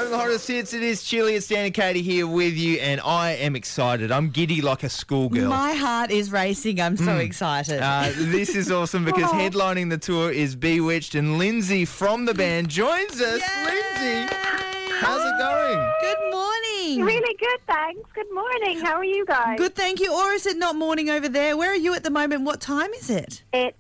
morning, the hottest hits. It is Chilli. It's Dan and Katie here with you, and I am excited. I'm giddy like a schoolgirl. My heart is racing. I'm so excited. This is awesome because headlining the tour is Bewitched, and Lindsay from the band joins us. Yay! Lindsay, how's it going? Good morning. Really good, thanks. Good morning. How are you guys? Good, thank you. Or is it not morning over there? Where are you at the moment? What time is it? It's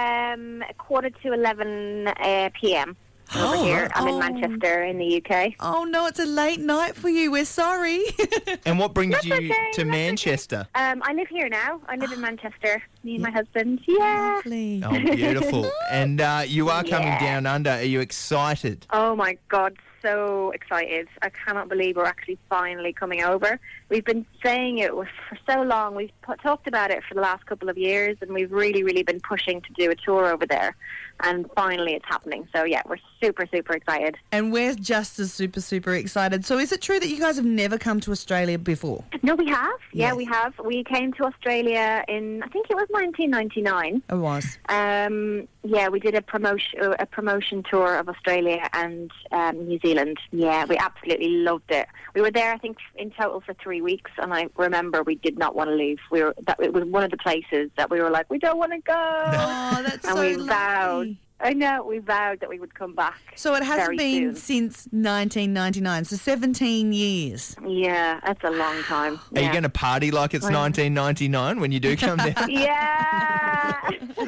11:15 p.m. over here. I'm in Manchester in the UK. Oh, no, it's a late night for you. We're sorry. And what brings That's you okay, to that's Manchester? I live here now. I live in Manchester. Me and my husband. Yeah. Lovely. Oh, beautiful. And you are coming Yeah. down under. Are you excited? Oh my God, so excited. I cannot believe we're actually finally coming over. We've been saying it for so long. We've talked about it for the last couple of years, and we've really, really been pushing to do a tour over there. And finally it's happening. So yeah, we're super, super excited. And we're just as super, super excited. So is it true that you guys have never come to Australia before? No, we have. Yeah, Yes. we have. We came to Australia in, I think it was 1999. It was. Yeah, we did a promotion tour of Australia and New Zealand. Yeah, we absolutely loved it. We were there, I think, in total for 3 weeks, and I remember we did not want to leave. It was one of the places that we were like, we don't want to go. Oh, that's And so we lovely. vowed. I know, we vowed that we would come back. So it hasn't very been soon. since 1999, so 17 years. Yeah, that's a long time. Are you going to party like it's 1999 when you do come down? Yeah.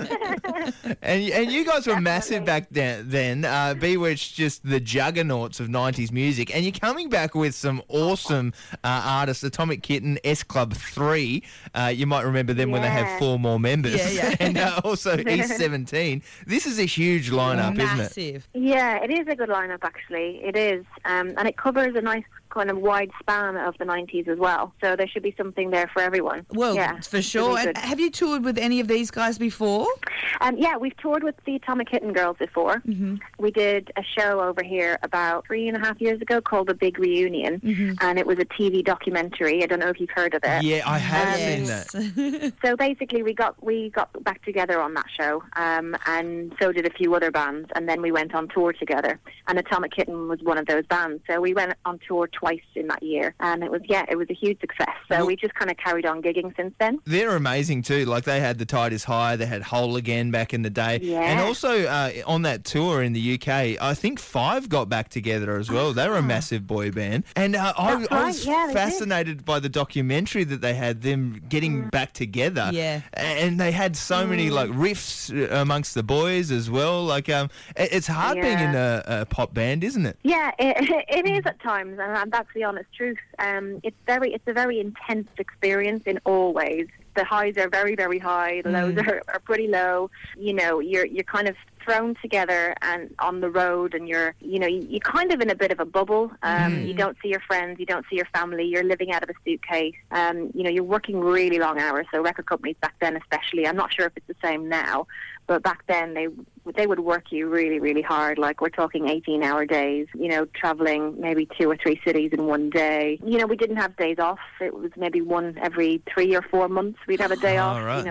And you guys were massive Definitely. back then. Bewitched, just the juggernauts of 90s music. And you're coming back with some awesome artists, Atomic Kitten, S Club 3. You might remember them when they have Yeah. 4 more members. Yeah, yeah. And also East 17. This is a huge lineup, isn't it? Massive. Yeah, it is a good lineup, actually. It is. And it covers a nice kind of wide span of the 90s as well. So there should be something there for everyone. Well, yeah, for sure. really And good. have you toured with any of these guys before? Yeah, we've toured with the Atomic Kitten Girls before. Mm-hmm. We did a show over here about 3.5 years ago called The Big Reunion. Mm-hmm. And it was a TV documentary. I don't know if you've heard of it. Yeah, I have seen Yes. that. So basically, we got back together on that show, and so did a few other bands, and then we went on tour together. And Atomic Kitten was one of those bands. So we went on tour twice in that year, and it was a huge success. So Well- we just kind of carried on gigging since then. They're amazing too. Like they had The Tide Is High, they had Whole Again back in the day. Yeah. And also on that tour in the UK, I think Five got back together as well. They were a massive boy band. And I That's was right, yeah, they did. fascinated by the documentary that they had, them getting back together. Yeah. And they had so many like riffs amongst the boys as well. Like it's hard being in a pop band, isn't it? Yeah, it is at times, and that's the honest truth. It's a very intense experience in all ways. The highs are very, very high. The lows are pretty low. You know, you're kind of thrown together and on the road, and you're kind of in a bit of a bubble. You don't see your friends, you don't see your family. You're living out of a suitcase. You're working really long hours. So record companies back then, especially, I'm not sure if it's the same now, but back then they would work you really, really hard. Like we're talking 18-hour days, traveling maybe 2 or 3 cities in one day. We didn't have days off. It was maybe one every 3 or 4 months we'd have a day off. right.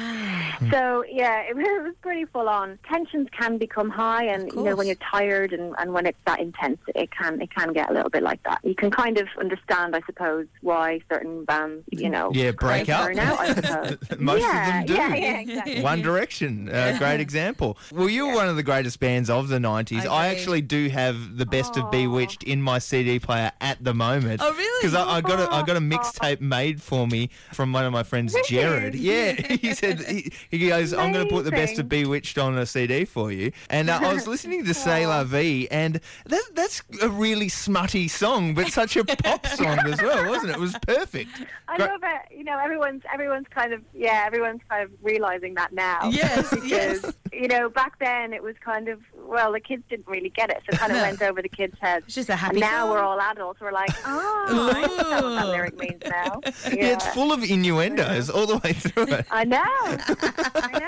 So yeah, it was pretty full on. Tensions can become high, and course. when you're tired and when it's that intense, it can get a little bit like that. You can kind of understand, I suppose, why certain bands, Yeah, break up. burn out, I suppose. Most of them do. Yeah, exactly. One Direction, great example. Well, you were one of the greatest bands of the 90s. I agree. actually do have the best of Bewitched in my CD player at the moment. Oh, really? Because I got a mixtape made for me from one of my friends, Jared. Yeah, he said, he goes, I'm going to put the best of Bewitched on a CD for you. And I was listening to C'est La Vie, and that's a really smutty song, but such a pop song as well, wasn't it? It was perfect. I Great- love it. Everyone's kind of realizing that now. Yes, because yes. back then it was kind of, the kids didn't really get it, so it kind of went over the kids' heads. It's just a happy And now song. we're all adults. We're like, I understand what that lyric means now. Yeah, it's full of innuendos all the way through it. I know. I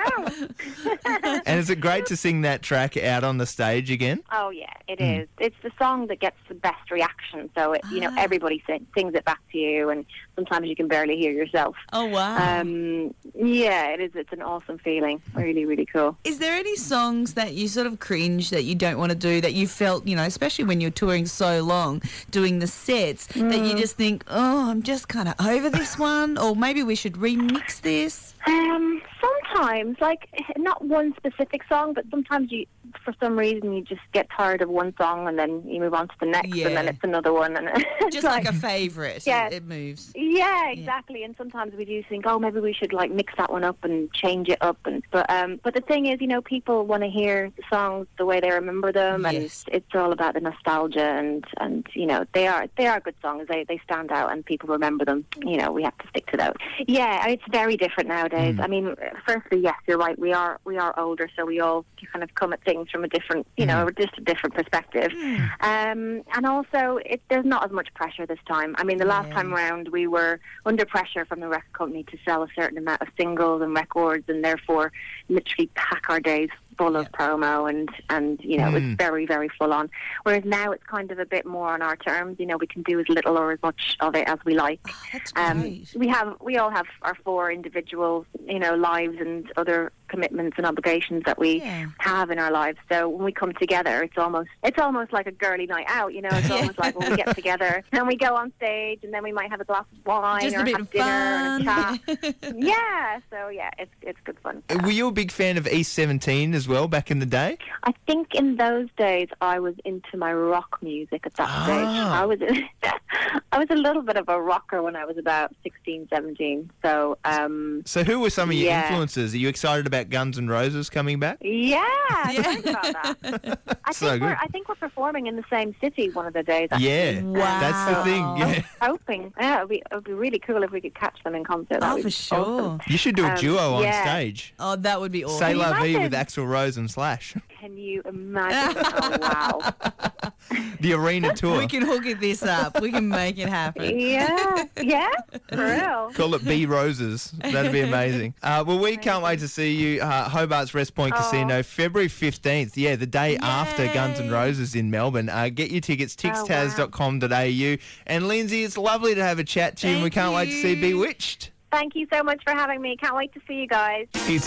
know. And is it great to sing that track out on the stage again? Oh yeah, it is. It's the song that gets the best reaction. So everybody sings it back to you, and sometimes you can barely hear yourself. Oh, wow. Yeah, it is. It's an awesome feeling. Really, really cool. Is there any songs that you sort of cringe change that you don't want to do, that you felt, especially when you're touring so long, doing the sets, that you just think, oh, I'm just kind of over this one, or maybe we should remix this? Sometimes, like, not one specific song, but sometimes for some reason, you just get tired of one song and then you move on to the next, and then it's another one. And it's just like a favourite. Yeah. It moves. Yeah, exactly. And sometimes we do think, oh, maybe we should, like, mix that one up and change it up. But the thing is, people want to hear the songs the way they remember them, and it's all about the nostalgia, and they are good songs. They stand out, and people remember them. We have to stick to those. Yeah, it's very different nowadays. I mean, firstly, yes, you're right. We are older, so we all kind of come at things from a different, just a different perspective. And also, there's not as much pressure this time. I mean, the last time around, we were under pressure from the record company to sell a certain amount of singles and records, and therefore literally pack our days full of promo, and it was very, very full on. Whereas now it's kind of a bit more on our terms. We can do as little or as much of it as we like. Oh, that's great. We all have our 4 individual, lives and other commitments and obligations that we have in our lives. So when we come together, it's almost like a girly night out. It's almost like when we get together and we go on stage, and then we might have a glass of wine, just or a bit have of dinner fun. and a chat. It's good fun. Were you a big fan of East 17 as well back in the day? I think in those days I was into my rock music at that stage. I was a little bit of a rocker when I was about 16, 17. So who were some of your influences? Are you excited about Guns N' Roses coming back? Yeah, I think about that. I think we're performing in the same city one of the days. Actually. Yeah, wow. That's the thing. Yeah. I'm hoping. Yeah, it would be really cool if we could catch them in concert. Oh, for sure. Awesome. You should do a duo on stage. Oh, that would be awesome. Say La Vie imagine? with Axl Rose and Slash. Can you imagine? Oh, wow. The arena tour. We can hook this up. We can make it happen. Yeah, for real. Call it B Roses. That'd be amazing. Well, we can't wait to see you. Hobart's Rest Point Casino, February 15th. Yeah, the day after Guns N' Roses in Melbourne. Get your tickets, tixtaz.com.au. And Lindsay, it's lovely to have a chat to you, and we can't wait to see Bewitched. Thank you so much for having me. Can't wait to see you guys. It's